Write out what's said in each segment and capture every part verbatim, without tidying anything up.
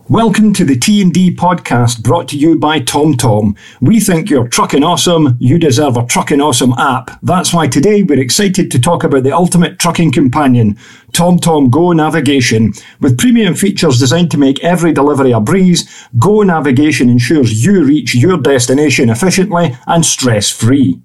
Welcome to the T and D podcast brought to you by TomTom. We think you're trucking awesome. You deserve a trucking awesome app. That's why today we're excited to talk about the ultimate trucking companion, TomTom Go Navigation. With premium features designed to make every delivery a breeze, Go Navigation ensures you reach your destination efficiently and stress-free.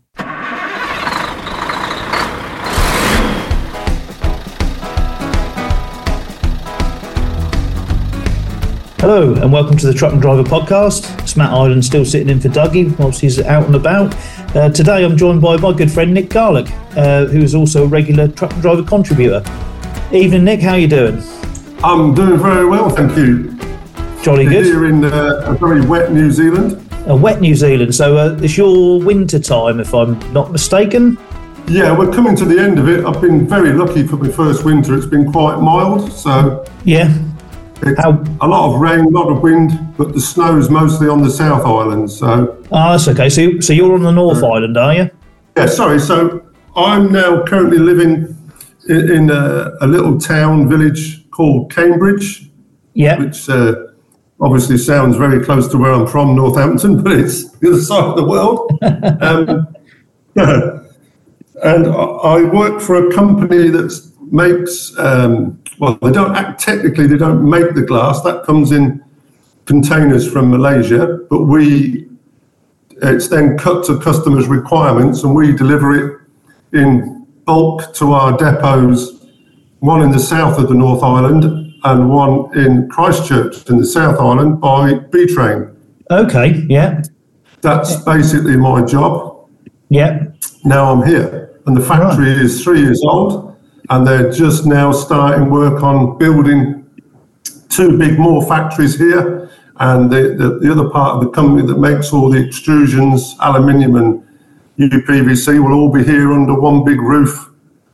Hello and welcome to the Truck and Driver podcast. It's Matt Ireland still sitting in for Dougie whilst he's out and about. Uh, today I'm joined by my good friend Nick Garlick, uh, who is also a regular Truck and Driver contributor. Evening Nick, how are you doing? I'm doing very well, thank you. Jolly good. Here in uh, a very wet New Zealand. A wet New Zealand, so uh, it's your winter time if I'm not mistaken? Yeah, we're coming to the end of it. I've been very lucky for my first winter. It's been quite mild, so... Yeah. It's How? A lot of rain, a lot of wind, but the snow's mostly on the South Island, so... Oh, that's okay. So, so you're on the North uh, Island, are you? Yeah, sorry. So I'm now currently living in, in a, a little town, village called Cambridge. Yeah. Which uh, obviously sounds very close to where I'm from, Northampton, but it's the other side of the world. um, yeah. And I work for a company that makes... Um, Well, they don't act technically. They don't make the glass. That comes in containers from Malaysia, but we it's then cut to customers' requirements, and we deliver it in bulk to our depots. One in the south of the North Island, and one in Christchurch in the South Island by B Train. Okay. Yeah. That's basically my job. Yeah. Now I'm here, and the factory right. is three years old. And they're just now starting work on building two big more factories here. And the, the, the other part of the company that makes all the extrusions, aluminium and U P V C will all be here under one big roof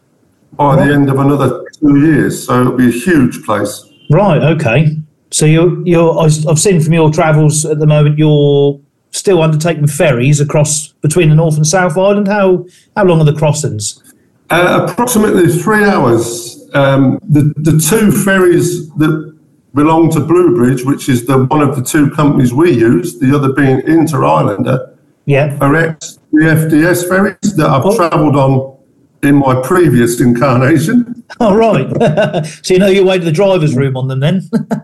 by right. the end of another two years. So it'll be a huge place. Right, okay. So you're, you're, I've seen from your travels at the moment, you're still undertaking ferries across between the North and South Island. How, how long are the crossings? Uh, approximately three hours. Um, the, the two ferries that belong to Bluebridge, which is the one of the two companies we use, the other being Inter-Islander, yeah. are ex-D F D S ferries that I've oh. travelled on in my previous incarnation. Oh, right. So you know your way to the driver's room on them then?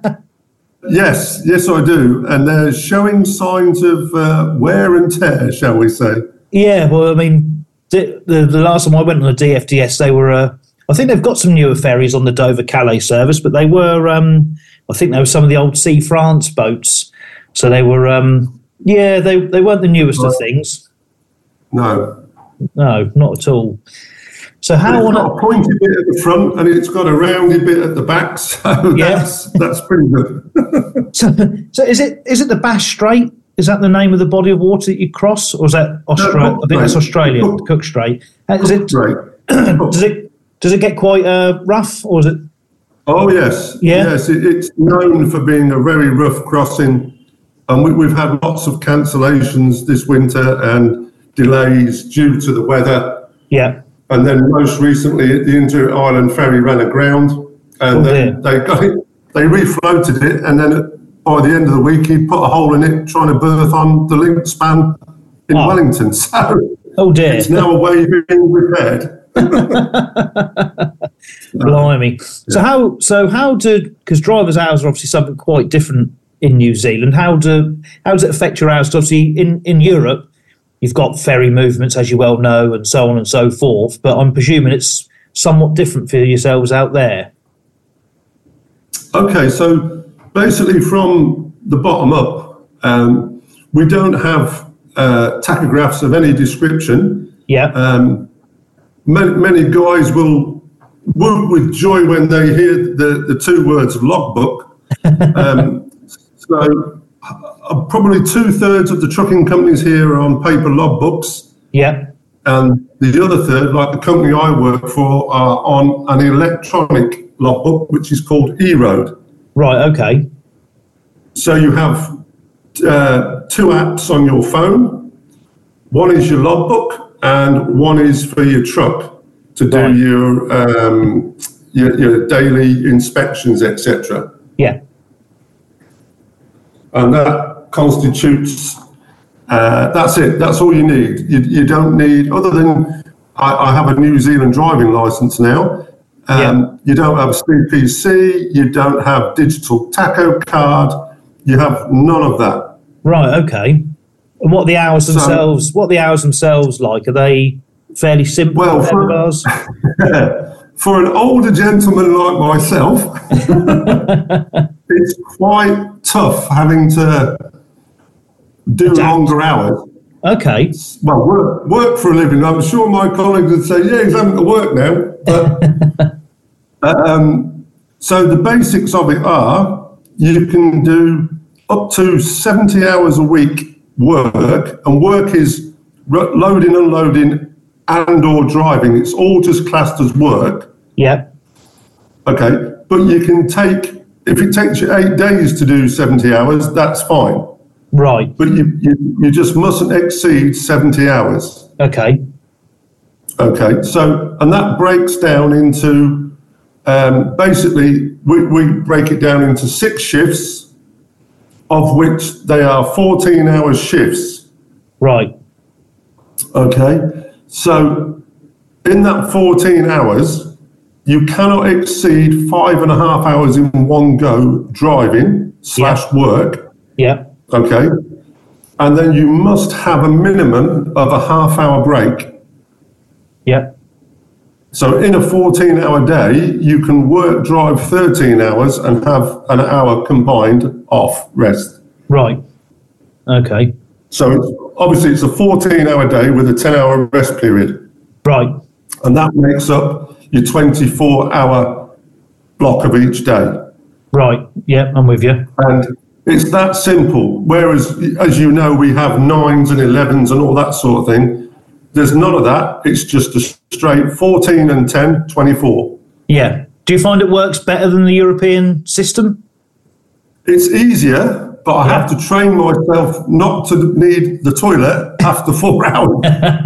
Yes, yes I do. And they're showing signs of uh, wear and tear, shall we say. Yeah, well, I mean... The, the, the last time I went on a D F D S, they were, uh, I think they've got some newer ferries on the Dover-Calais service, but they were, um, I think they were some of the old Sea France boats. So they were, um, yeah, they, they weren't the newest right. of things. No. No, not at all. So how it's on got a pointy bit at the front and it's got a roundy bit at the back, so yeah. that's, that's pretty good. so so is, it, is it the Bass Strait? Is that the name of the body of water that you cross, or is that Australia? I think that's Australia, Cook, Cook Strait. Is it, does it does it get quite uh, rough, or is it? Oh yes, yeah? yes. It, it's known for being a very rough crossing, and we, we've had lots of cancellations this winter and delays due to the weather. Yeah. And then most recently, the Inter-Island ferry ran aground, and oh, then dear. they got it. They refloated it, and then. It, By the end of the week, he put a hole in it trying to berth on the link span in oh. Wellington. So oh dear. It's now a wave being repaired. Blimey. So yeah. how so how do, because drivers' hours are obviously something quite different in New Zealand. How do how does it affect your hours? Obviously in, in Europe, you've got ferry movements, as you well know, and so on and so forth. But I'm presuming it's somewhat different for yourselves out there. Okay, so basically, from the bottom up, um, we don't have uh, tachographs of any description. Yeah. Um, many, many guys will whoop with joy when they hear the, the two words logbook. Um, so uh, probably two thirds of the trucking companies here are on paper logbooks. Yeah. And the other third, like the company I work for, are on an electronic logbook, which is called eRoad. Right, okay. So you have uh, two apps on your phone. One is your logbook and one is for your truck to do right. your, um, your your daily inspections, et cetera. Yeah. and that constitutes, uh, that's it, that's all you need. You, you don't need, other than, I, I have a New Zealand driving licence now, um, yeah. You don't have a C P C, you don't have digital tacho card, you have none of that. Right, okay. And what are the hours themselves, so, what are the hours themselves like? Are they fairly simple? Well, for, for an older gentleman like myself, it's quite tough having to do Adapt. longer hours. Okay. Well, work, work for a living. I'm sure my colleagues would say, yeah, he's having to work now. But, um, so the basics of it are you can do up to seventy hours a week work, and work is loading, unloading, and or driving. It's all just classed as work. Yeah. Okay, but you can take, if it takes you eight days to do seventy hours, that's fine. Right. But you, you, you just mustn't exceed seventy hours. Okay. Okay, so, and that breaks down into, um, basically, we, we break it down into six shifts, of which they are fourteen hour shifts. Right. Okay, so in that fourteen hours, you cannot exceed five and a half hours in one go driving slash work. Yeah. Okay, and then you must have a minimum of a half hour break. Yeah. So in a fourteen hour day, you can work, drive thirteen hours and have an hour combined off rest. Right. Okay. So it's, obviously it's a fourteen hour day with a ten hour rest period. Right. And that makes up your twenty-four hour block of each day. Right. Yeah, I'm with you. And it's that simple. Whereas, as you know, we have nines and elevens and all that sort of thing. There's none of that. It's just a straight fourteen and ten, twenty-four. Yeah. Do you find it works better than the European system? It's easier, but I yeah. have to train myself not to need the toilet after four hours.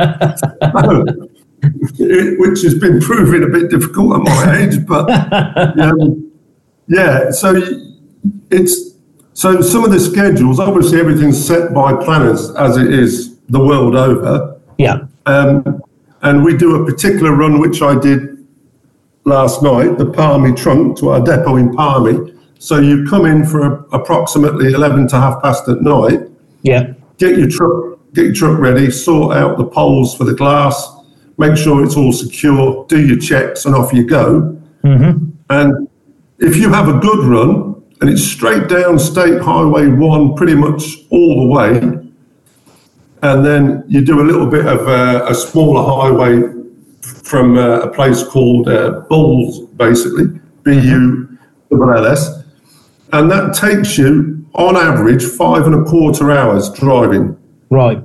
it, which has been proving a bit difficult at my age. But um, yeah, so it's so some of the schedules, obviously everything's set by planners as it is the world over. Yeah. Um, and we do a particular run, which I did last night, the Palmy trunk to our depot in Palmy. So you come in for a, approximately eleven to half past at night. Yeah. Get your truck, get your truck ready, sort out the poles for the glass, make sure it's all secure, do your checks, and off you go. Mm-hmm. And if you have a good run, and it's straight down State Highway one pretty much all the way, and then you do a little bit of uh, a smaller highway from uh, a place called uh, Bulls, basically, B U L L S. And that takes you, on average, five and a quarter hours driving. Right.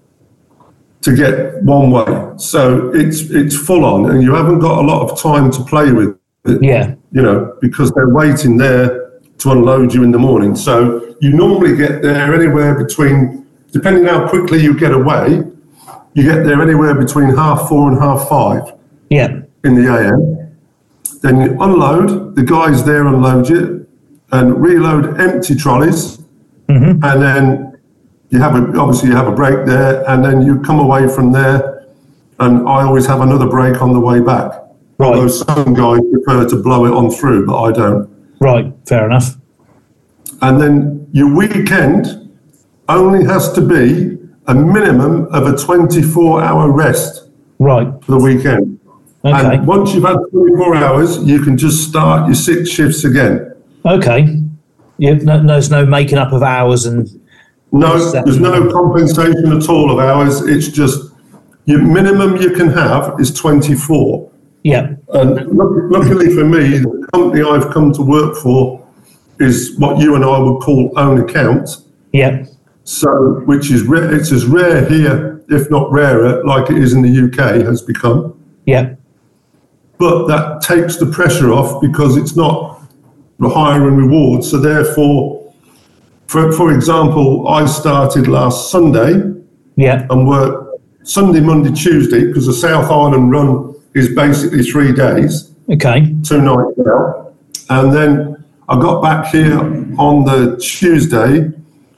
To get one way. So it's it's full on, and you haven't got a lot of time to play with it. Yeah. You know, because they're waiting there to unload you in the morning. So you normally get there anywhere between, depending how quickly you get away, you get there anywhere between half four and half five. Yeah. In the A M. Then you unload, the guys there unload you, and reload empty trolleys. Mm-hmm. And then you have a, obviously you have a break there, and then you come away from there, and I always have another break on the way back. Right. Although some guys prefer to blow it on through, but I don't. Right, fair enough. And then your weekend only has to be a minimum of a twenty-four hour rest. Right. For the weekend. Okay. And once you've had twenty-four hours, you can just start your six shifts again. Okay. Yeah, no, there's no making up of hours and... No, there's no compensation at all of hours. It's just your minimum you can have is twenty-four. Yeah. And luckily for me, the company I've come to work for is what you and I would call own account. Yeah. So, which is rare, it's as rare here, if not rarer, like it is in the U K, has become. Yeah. But that takes the pressure off because it's not hire and reward. So therefore, for for example, I started last Sunday. Yeah. And worked Sunday, Monday, Tuesday, because the South Island run is basically three days. Okay. Two nights out. And then I got back here on the Tuesday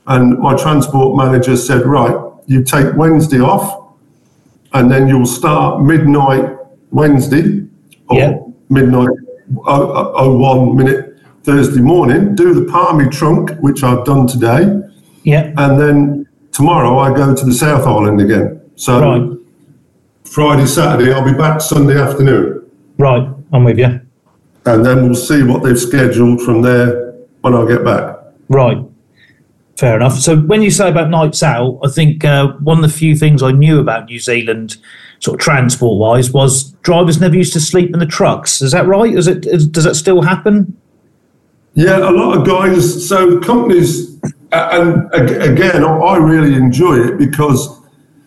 And my transport manager said, right, you take Wednesday off, and then you'll start midnight Wednesday, or Yeah. midnight oh, oh one minute Thursday morning, do the Palmy trunk, which I've done today, Yeah. and then tomorrow I go to the South Island again. So Right. Friday, Saturday, I'll be back Sunday afternoon. Right. I'm with you. And then we'll see what they've scheduled from there when I get back. Right. Fair enough. So when you say about nights out, I think uh, one of the few things I knew about New Zealand, sort of transport-wise, was drivers never used to sleep in the trucks. Is that right? Is it? Is, does that still happen? Yeah, a lot of guys. So companies, and again, I really enjoy it because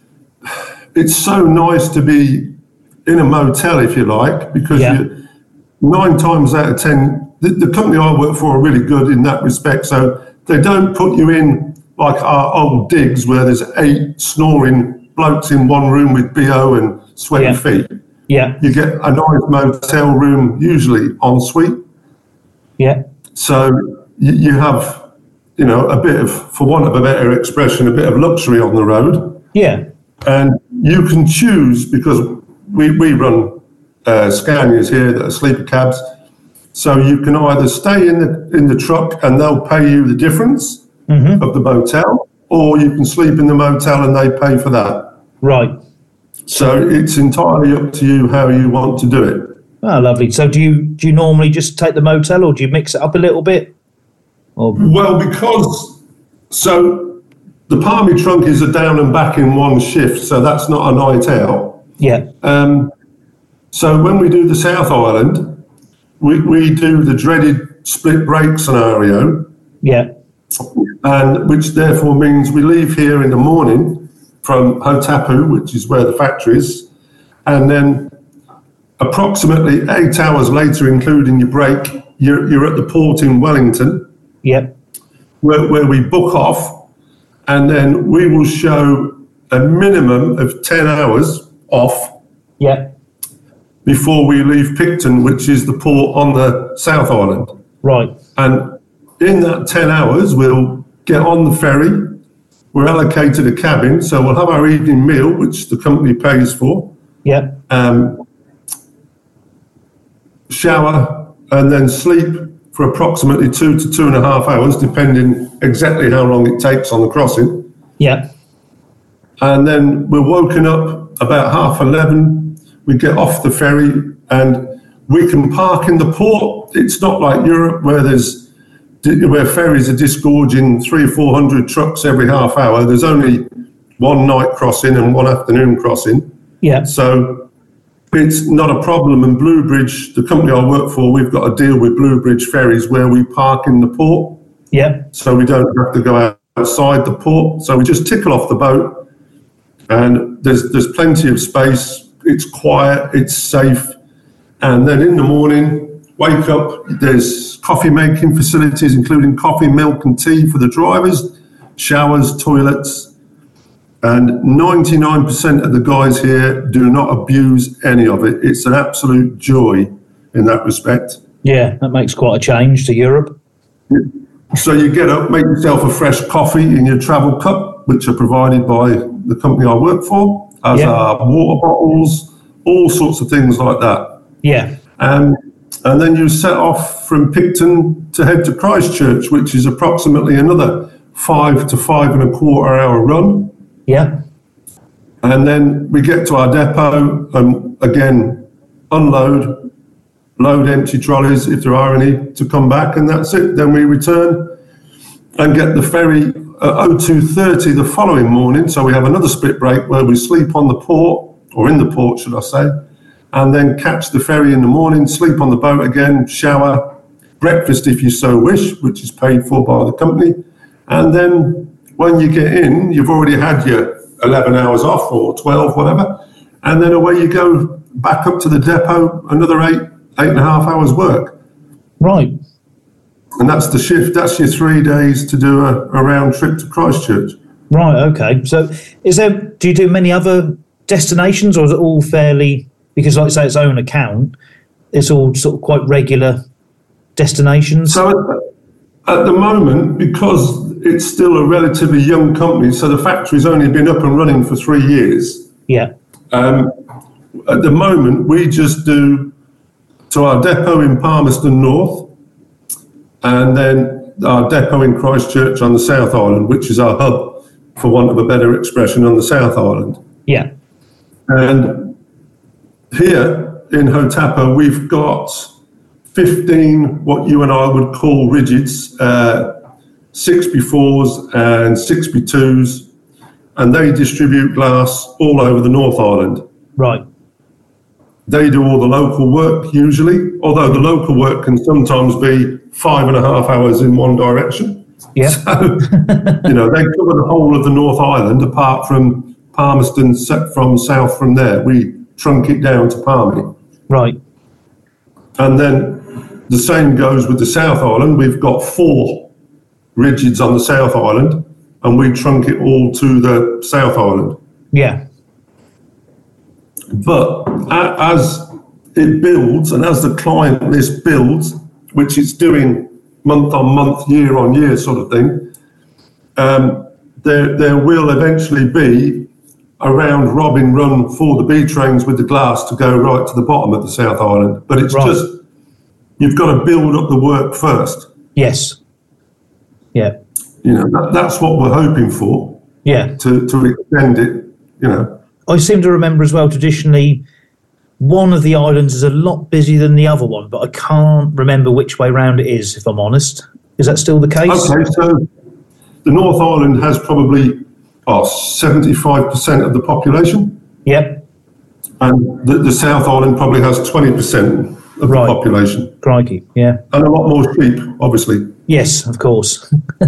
it's so nice to be in a motel, if you like, because Yeah. you, nine times out of ten, the, the company I work for are really good in that respect. So they don't put you in like our old digs where there's eight snoring blokes in one room with B O and sweaty Yeah. feet. Yeah. You get a nice motel room, usually en suite. Yeah. So you, you have, you know, a bit of, for want of a better expression, a bit of luxury on the road. Yeah. And you can choose, because we, we run uh, Scanias here that are sleeper cabs. So you can either stay in the in the truck and they'll pay you the difference Mm-hmm. of the motel, or you can sleep in the motel and they pay for that. Right. So it's entirely up to you how you want to do it. Oh, lovely. So do you do you normally just take the motel, or do you mix it up a little bit? Or Well, because, so the Palmy trunk is a down and back in one shift, so that's not a night out. yeah. Um, so when we do the South Island, we, we do the dreaded split break scenario, Yeah. and which therefore means we leave here in the morning from Hotapu, which is where the factory is, and then approximately eight hours later, including your break, you're, you're at the port in Wellington, Yeah. where, where we book off, and then we will show a minimum of ten hours off Yeah. before we leave Picton, which is the port on the South Island. Right. And in that ten hours, we'll get on the ferry. We're allocated a cabin, so we'll have our evening meal, which the company pays for, Yeah. um, shower, and then sleep for approximately two to two and a half hours, depending exactly how long it takes on the crossing. Yeah. And then we're woken up about half eleven. We get off the ferry and we can park in the port. It's not like Europe where there's where ferries are disgorging three or four hundred trucks every half hour. There's only one night crossing and one afternoon crossing. Yeah. So it's not a problem. And Bluebridge, the company I work for, we've got a deal with Bluebridge Ferries where we park in the port. Yeah. So we don't have to go outside the port. So we just tickle off the boat, and there's there's plenty of space. It's quiet, it's safe. And then in the morning, wake up, there's coffee making facilities, including coffee, milk and tea for the drivers, showers, toilets. And ninety-nine percent of the guys here do not abuse any of it. It's an absolute joy in that respect. Yeah. That makes quite a change to Europe. So you get up, make yourself a fresh coffee in your travel cup, which are provided by the company I work for, as Yeah. are water bottles, all sorts of things like that. Yeah. Um, and then you set off from Picton to head to Christchurch, which is approximately another five to five and a quarter hour run. Yeah. And then we get to our depot and again, unload, load empty trolleys if there are any to come back, and that's it. Then we return and get the ferry at oh two thirty the following morning. So we have another split break where we sleep on the port, or in the port, should I say, and then catch the ferry in the morning, sleep on the boat again, shower, breakfast if you so wish, which is paid for by the company. And then when you get in, you've already had your eleven hours off or twelve, whatever. And then away you go back up to the depot, another eight, eight and a half hours work. Right. And that's the shift. That's your three days to do a, a round trip to Christchurch. Right. Okay. So, is there? Do you do many other destinations, or is it all fairly? Because, like I say, its own account, it's all sort of quite regular destinations. So at, at the moment, because it's still a relatively young company, so the factory's only been up and running for three years. Yeah. Um, at the moment, we just do to our depot in Palmerston North, and then our depot in Christchurch on the South Island, which is our hub, for want of a better expression, on the South Island. Yeah. And here in Hotapa, we've got fifteen what you and I would call rigids, uh, six B fours and six B twos, and they distribute glass all over the North Island. Right. They do all the local work usually, although the local work can sometimes be five and a half hours in one direction. Yeah. So, you know, they cover the whole of the North Island apart from Palmerston, from south from there. We trunk it down to Palmy. Right. And then the same goes with the South Island. We've got four rigids on the South Island, and we trunk it all to the South Island. Yeah. But as it builds, and as the client list builds, which it's doing month on month, year on year sort of thing, um, there there will eventually be a round robin run for the B trains with the glass to go right to the bottom of the South Island. But it's right. just, you've got to build up the work first. Yes. Yeah. You know, that, that's what we're hoping for. Yeah. To, to extend it, you know. I seem to remember as well, traditionally, one of the islands is a lot busier than the other one, but I can't remember which way round it is, if I'm honest. Is that still the case? Okay, so the North Island has probably oh, seventy-five percent of the population. Yep. And the, the South Island probably has twenty percent of right. the population. Crikey, yeah. And a lot more sheep, obviously. Yes, of course.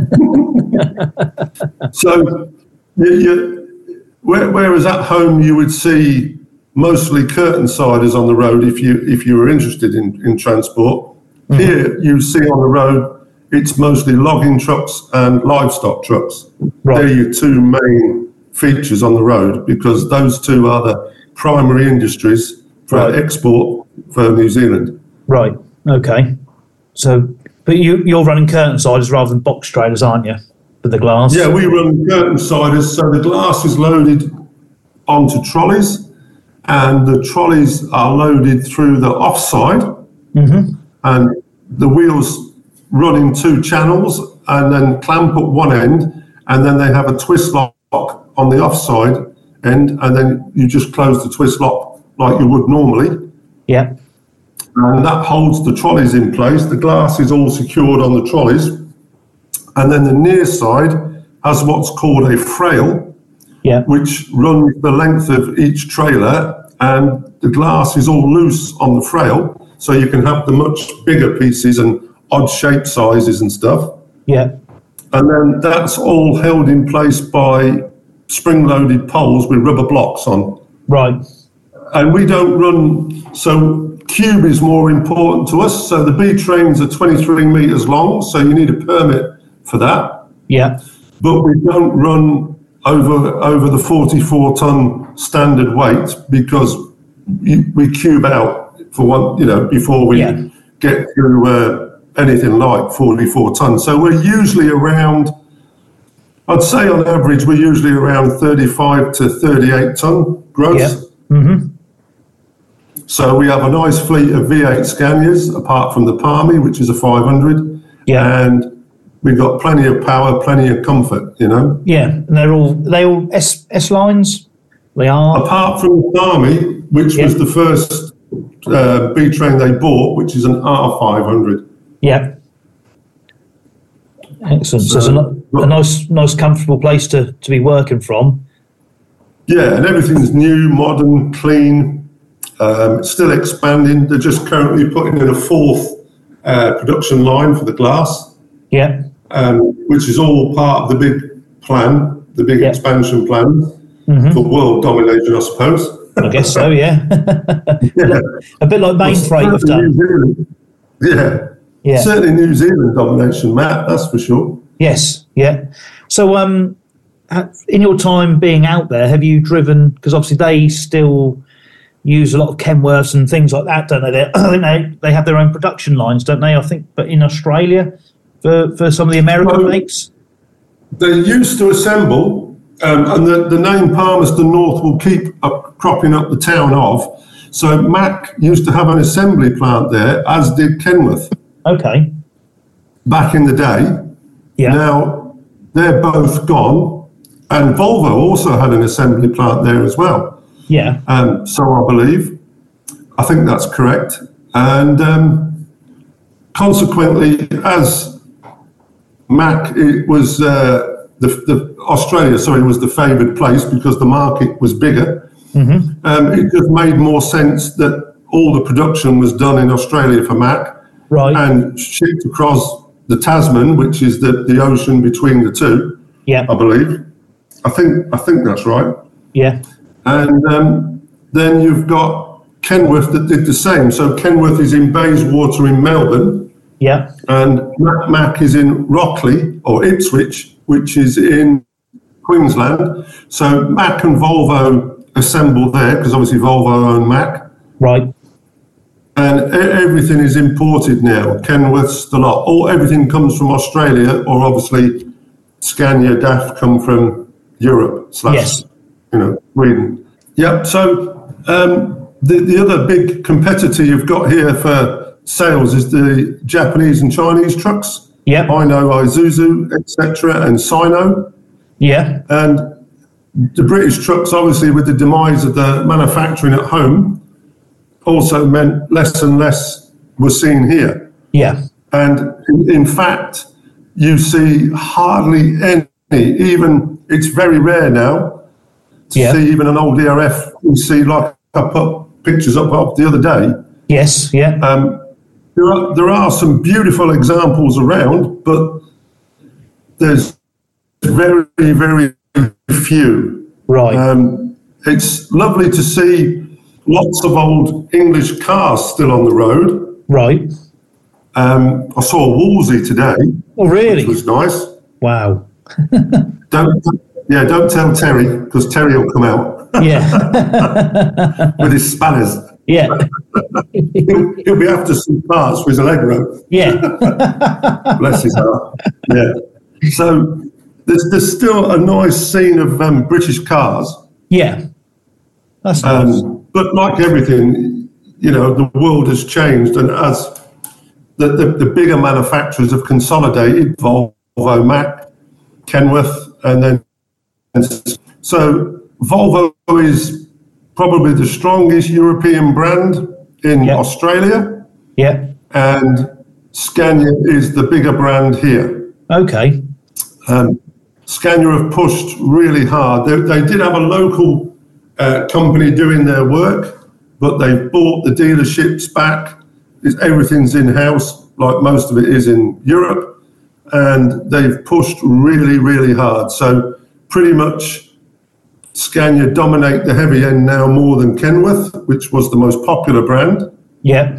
So, you, you, whereas at home you would see mostly curtain siders on the road if you if you were interested in, in transport. Mm-hmm. Here you see on the road it's mostly logging trucks and livestock trucks. Right. They're your two main features on the road because those two are the primary industries for right. export for New Zealand. Right, okay. So, but you, you're running curtain siders rather than box trailers, aren't you, for the glass? Yeah, we run curtain siders, so the glass is loaded onto trolleys, and the trolleys are loaded through the offside, mm-hmm. and the wheels run in two channels and then clamp at one end, and then they have a twist lock on the offside end, and then you just close the twist lock like you would normally. Yeah. And that holds the trolleys in place. The glass is all secured on the trolleys. And then the near side has what's called a frail, yeah. which runs the length of each trailer, and the glass is all loose on the frail, so you can have the much bigger pieces and odd shape sizes and stuff. Yeah. And then that's all held in place by spring-loaded poles with rubber blocks on. Right. And we don't run, so cube is more important to us. So the B trains are twenty-three metres long, so you need a permit for that. Yeah. But we don't run over over the forty-four ton standard weight because we, we cube out for one, you know, before we yeah. get to uh, anything like forty-four tons. So we're usually around, I'd say on average, we're usually around thirty-five to thirty-eight ton gross. Yeah. Mm-hmm. So we have a nice fleet of V eight Scanias, apart from the Palmy, which is a five hundred. Yeah. And we've got plenty of power, plenty of comfort, you know. Yeah, and they're all they all S S lines. They are. Apart from the Palmy, which yeah. was the first uh, B train they bought, which is an R five hundred. Yeah. Excellent. So, so it's a, a nice, nice, comfortable place to, to be working from. Yeah, and everything's new, modern, clean. Um, it's still expanding. They're just currently putting in a fourth uh, production line for the glass. Yeah. Um, which is all part of the big plan, the big yeah. expansion plan mm-hmm. for world domination, I suppose. I guess so, yeah. yeah. A bit like Mainfreight have done. Yeah. Yeah. Certainly New Zealand domination, Matt, that's for sure. Yes, yeah. So um, in your time being out there, have you driven, because obviously they still use a lot of Kenworths and things like that, don't they? They, I think they, they have their own production lines, don't they? I think, but in Australia, for, for some of the American so, makes? they used to assemble, um, and the, the name Palmerston North will keep up, cropping up the town of. So Mack used to have an assembly plant there, as did Kenworth. Okay. Back in the day. Yeah. Now they're both gone, and Volvo also had an assembly plant there as well. Yeah. Um, so I believe, I think that's correct, and um, consequently, as Mack, it was uh, the, the Australia. Sorry, was the favoured place because the market was bigger. Mm-hmm. Um, it just made more sense that all the production was done in Australia for Mack, right, and shipped across the Tasman, which is the, the ocean between the two. Yeah, I believe. I think I think that's right. Yeah, and um, then you've got Kenworth that did the same. So Kenworth is in Bayswater in Melbourne. Yeah. And Mack, Mack is in Rockley or Ipswich, which is in Queensland. So Mack and Volvo assemble there because obviously Volvo own Mack. Right. And e- everything is imported now. Kenworth's the lot. All everything comes from Australia, or obviously Scania, D A F come from Europe slash, yes, you know, Sweden. Yep. So um, the the other big competitor you've got here for sales is the Japanese and Chinese trucks. Yeah, I know Isuzu, et cetera, and Sino. Yeah, and the British trucks, obviously, with the demise of the manufacturing at home, also meant less and less was seen here. Yeah, and in, in fact, you see hardly any. Even it's very rare now to yeah. see even an old D R F. You see, like I put pictures up of the other day. Yes, yeah. Um, There are, there are some beautiful examples around, but there's very, very few. Right. Um, it's lovely to see lots of old English cars still on the road. Right. Um, I saw Wolsey today. Oh, really? Which was nice. Wow. don't, yeah, don't tell Terry, because Terry will come out. Yeah. With his spanners. Yeah. he'll, he'll be after some parts for his Allegro. Yeah. Bless his heart. Yeah. So there's there's still a nice scene of um, British cars. Yeah. That's nice. Um, but like everything, you know, the world has changed, and as the, the, the bigger manufacturers have consolidated, Volvo, Mack, Kenworth, and then and so Volvo is probably the strongest European brand in yep. Australia. Yeah. And Scania is the bigger brand here. Okay. Um, Scania have pushed really hard. They, they did have a local uh, company doing their work, but they've bought the dealerships back. It's, everything's in-house, like most of it is in Europe. And they've pushed really, really hard. So pretty much Scania dominate the heavy end now more than Kenworth, which was the most popular brand. Yeah.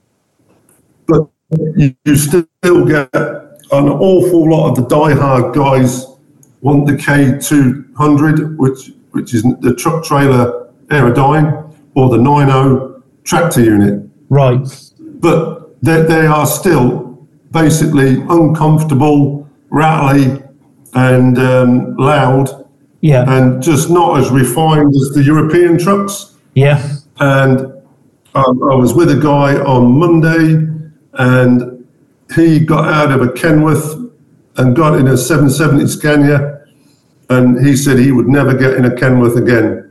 But you, you still get an awful lot of the die-hard guys want the K two hundred, which which is the truck trailer Aerodyne, or the ninety tractor unit. Right. But they, they are still basically uncomfortable, rattly, and um, loud. Yeah. And just not as refined as the European trucks. Yeah. And um, I was with a guy on Monday, and he got out of a Kenworth and got in a seven seventy Scania, and he said he would never get in a Kenworth again.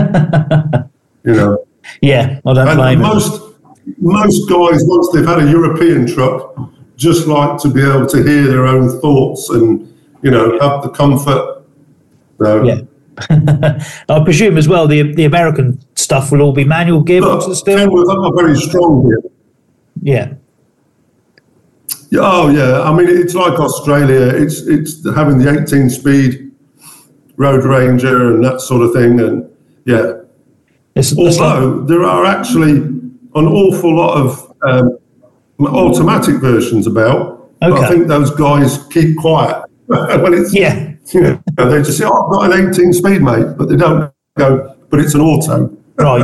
You know. Yeah, I don't and blame most, him. Most guys, once they've had a European truck, just like to be able to hear their own thoughts and, you know, have the comfort. So, yeah. I presume as well the the American stuff will all be manual gearboxes still? Kenworth are very strong here. Yeah. Yeah. Oh, yeah. I mean, it's like Australia. It's it's having the eighteen speed Road Ranger and that sort of thing. And, yeah. It's, it's Although like... there are actually an awful lot of um, automatic versions about. Okay. But I think those guys keep quiet. when it's, yeah. You know, they just say, oh, I've got an eighteen speed, mate. But they don't go, but it's an auto. Right.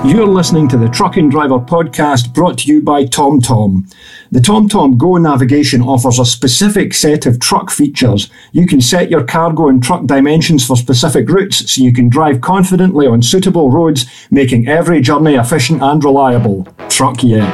You're listening to the Trucking Driver podcast brought to you by TomTom. The TomTom Go navigation offers a specific set of truck features. You can set your cargo and truck dimensions for specific routes so you can drive confidently on suitable roads, making every journey efficient and reliable. Truck yeah.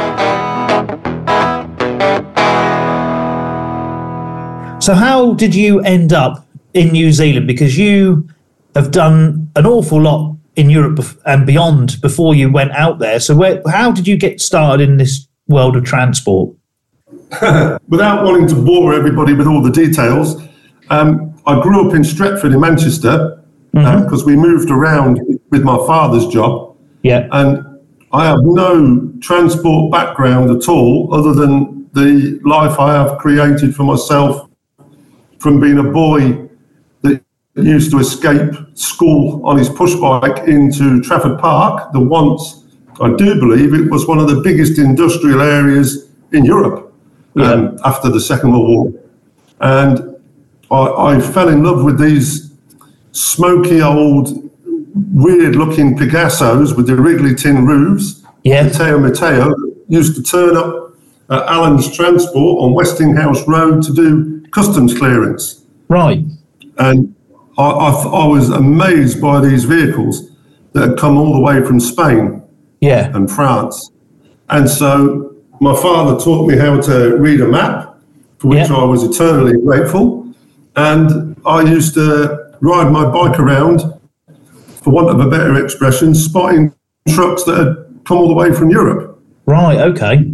So how did you end up in New Zealand? Because you have done an awful lot in Europe and beyond before you went out there. So where, how did you get started in this world of transport? Without wanting to bore everybody with all the details, um, I grew up in Stretford in Manchester because mm-hmm. uh, we moved around with my father's job. Yeah. And I have no transport background at all other than the life I have created for myself from being a boy that used to escape school on his push bike into Trafford Park, the once, I do believe, it was one of the biggest industrial areas in Europe yeah. um, after the Second World War. And I, I fell in love with these smoky old, weird-looking Picassos with the wriggly tin roofs. Yeah. Mateo Mateo used to turn up at Allen's Transport on Westinghouse Road to do customs clearance. Right. And I, I, I was amazed by these vehicles that had come all the way from Spain yeah. and France. And so my father taught me how to read a map, for which yeah. I was eternally grateful. And I used to ride my bike around, for want of a better expression, spotting trucks that had come all the way from Europe. Right, okay.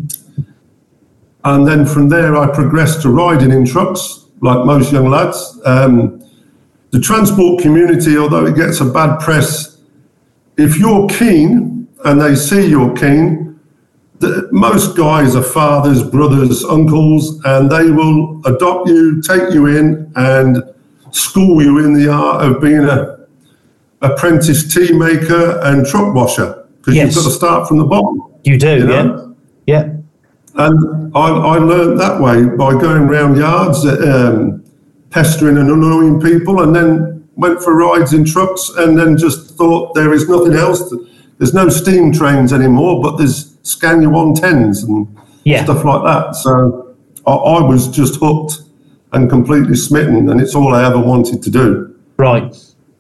And then from there I progressed to riding in trucks, like most young lads. Um, The transport community, although it gets a bad press, if you're keen and they see you're keen, the, most guys are fathers, brothers, uncles, and they will adopt you, take you in, and school you in the art of being a apprentice tea maker and truck washer, because yes. you've got to start from the bottom. You do, you know? yeah. Yeah. And I, I learned that way by going around yards, um, pestering and annoying people, and then went for rides in trucks, and then just thought there is nothing else. There's no steam trains anymore, but there's Scania one tens and yeah. stuff like that. So I, I was just hooked and completely smitten, and it's all I ever wanted to do. Right.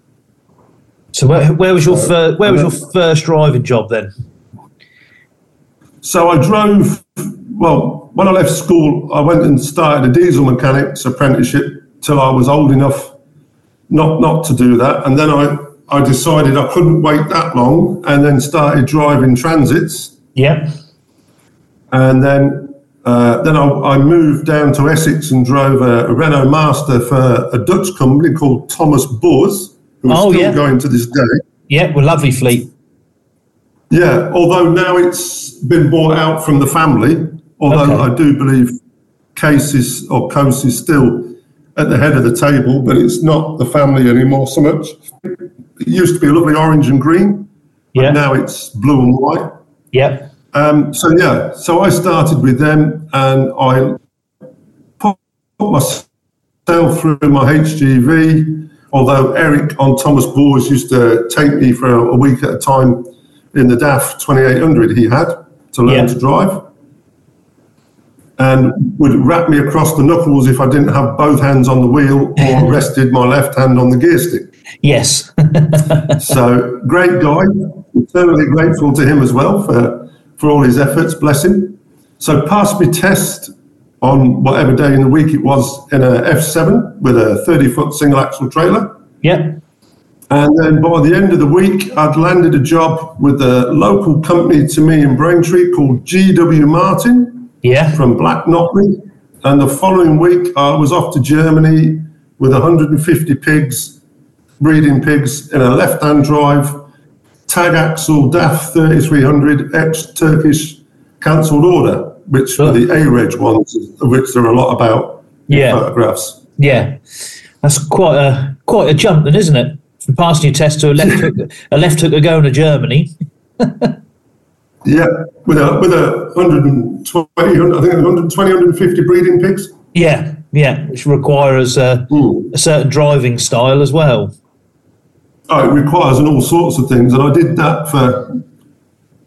So where, where was your fir- where was your first driving job then? So I drove. Well, when I left school, I went and started a diesel mechanics apprenticeship till I was old enough not not to do that. And then I, I decided I couldn't wait that long, and then started driving transits. Yeah. And then uh, then I, I moved down to Essex and drove a, a Renault Master for a Dutch company called Thomas Boers, who's oh, still yeah. going to this day. Yeah, well, lovely fleet. Yeah, although now it's been bought out from the family, although okay. I do believe Case is, or Coase is still at the head of the table, but it's not the family anymore so much. It used to be a lovely orange and green, but yeah. now it's blue and white. Yeah. Um, so yeah, so I started with them, and I put myself through my H G V, although Eric on Thomas Boers used to take me for a week at a time in the D A F twenty-eight hundred he had to learn yeah. to drive, and would wrap me across the knuckles if I didn't have both hands on the wheel or rested my left hand on the gear stick. Yes. So great guy, eternally grateful to him as well for, for all his efforts, bless him. So passed my test on whatever day in the week it was in a F seven with a thirty foot single axle trailer. Yeah. And then by the end of the week, I'd landed a job with a local company to me in Braintree called G W Martin yeah. from Black Knockley. And the following week, I was off to Germany with one hundred fifty pigs, breeding pigs, in a left-hand drive, tag axle D A F thirty-three hundred, ex-Turkish cancelled order, which were the A-Reg ones, of which there are a lot about yeah. in photographs. Yeah, that's quite a quite a jump then, isn't it? From passing your test to a left hook, a left hooker going to Germany. Yeah, with a with a one hundred twenty, I think one hundred twenty, one hundred fifty breeding pigs. Yeah, yeah, which requires uh, mm. a certain driving style as well. Oh, it requires an all sorts of things, and I did that for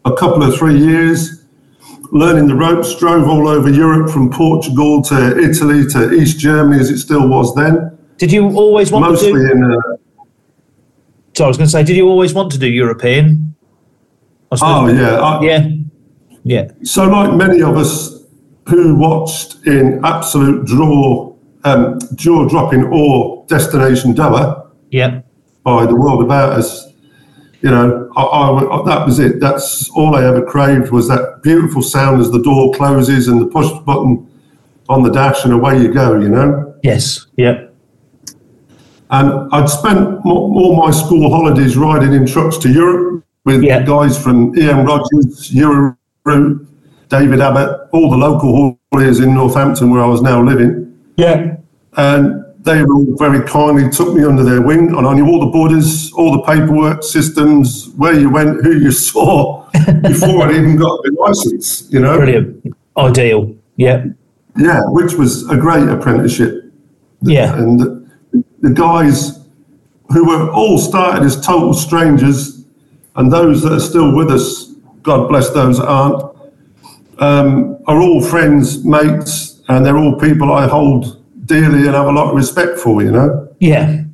a couple of three years, learning the ropes, drove all over Europe from Portugal to Italy to East Germany as it still was then. Did you always want Mostly to do... in... Uh, so I was going to say, did you always want to do European? I oh, yeah. I, yeah. Yeah. So like many of us who watched in absolute draw, um, jaw-dropping awe Destination Dover yeah. by the world about us, you know, I, I, that was it. That's all I ever craved, was that beautiful sound as the door closes and the push button on the dash and away you go, you know? Yes, yeah. And I'd spent all my school holidays riding in trucks to Europe with yeah. guys from E M Rogers, Euroroute, David Abbott, all the local hauliers in Northampton where I was now living. Yeah. And they all very kindly took me under their wing, and I knew all the borders, all the paperwork systems, where you went, who you saw, before I even got the license, you know? Brilliant. Ideal. Yeah. Yeah, which was a great apprenticeship. Yeah. And the, the guys who were all started as total strangers, and those that are still with us, God bless those that aren't, um, are all friends, mates, and they're all people I hold dearly and have a lot of respect for, you know? Yeah.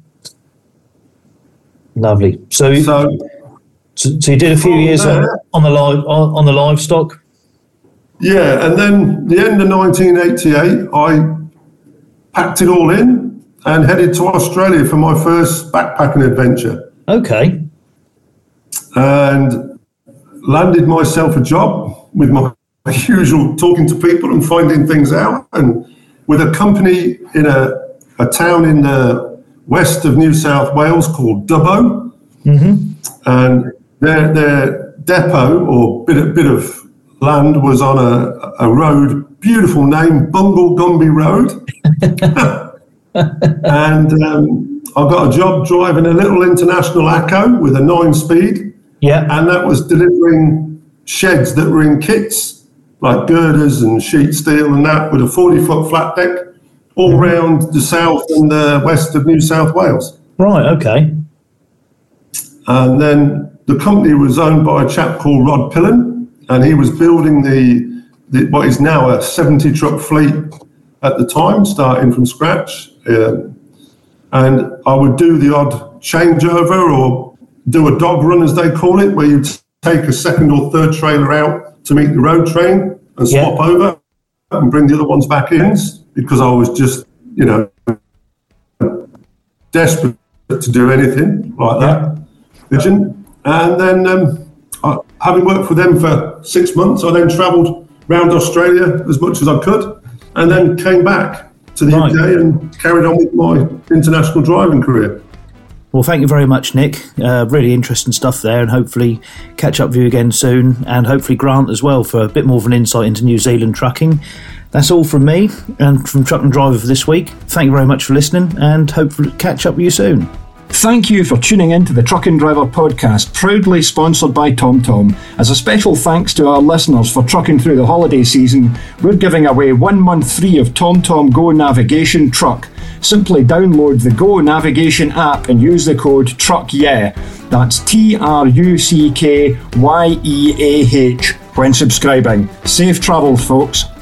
Lovely. So, So, so, so you did a few years on, on the live on, on the livestock? yeah, and then the end of nineteen eighty-eight, I packed it all in and headed to Australia for my first backpacking adventure. Okay. And landed myself a job with my usual talking to people and finding things out, and with a company in a, a town in the west of New South Wales called Dubbo. Mm-hmm. And their, their depot or bit of, bit of land was on a, a road, beautiful name, Bungle Gumby Road. And um, I got a job driving a little International Acco with a nine speed. Yeah. And that was delivering sheds that were in kits, like girders and sheet steel and that, with a forty foot flat deck all mm-hmm. round the south and the west of New South Wales. Right, okay. And then the company was owned by a chap called Rod Pillen, and he was building the, the what is now a seventy truck fleet at the time, starting from scratch. Um, and I would do the odd changeover or do a dog run, as they call it, where you take a second or third trailer out to meet the road train and swap yeah. over and bring the other ones back in, because I was just, you know, desperate to do anything like that. Yeah. And then um, I, having worked for them for six months, I then travelled around Australia as much as I could, and then came back to the right. U K and carried on with my international driving career. Well, thank you very much, Nick. Uh, really interesting stuff there, and hopefully catch up with you again soon, and hopefully Grant as well for a bit more of an insight into New Zealand trucking. That's all from me and from Truck and Driver for this week. Thank you very much for listening, and hopefully catch up with you soon. Thank you for tuning in to the Truck and Driver podcast, proudly sponsored by TomTom. As a special thanks to our listeners for trucking through the holiday season, we're giving away one month free of TomTom Go Navigation Truck. Simply download the Go Navigation app and use the code TRUCKYEAH. That's T R U C K Y E A H when subscribing. Safe travels, folks.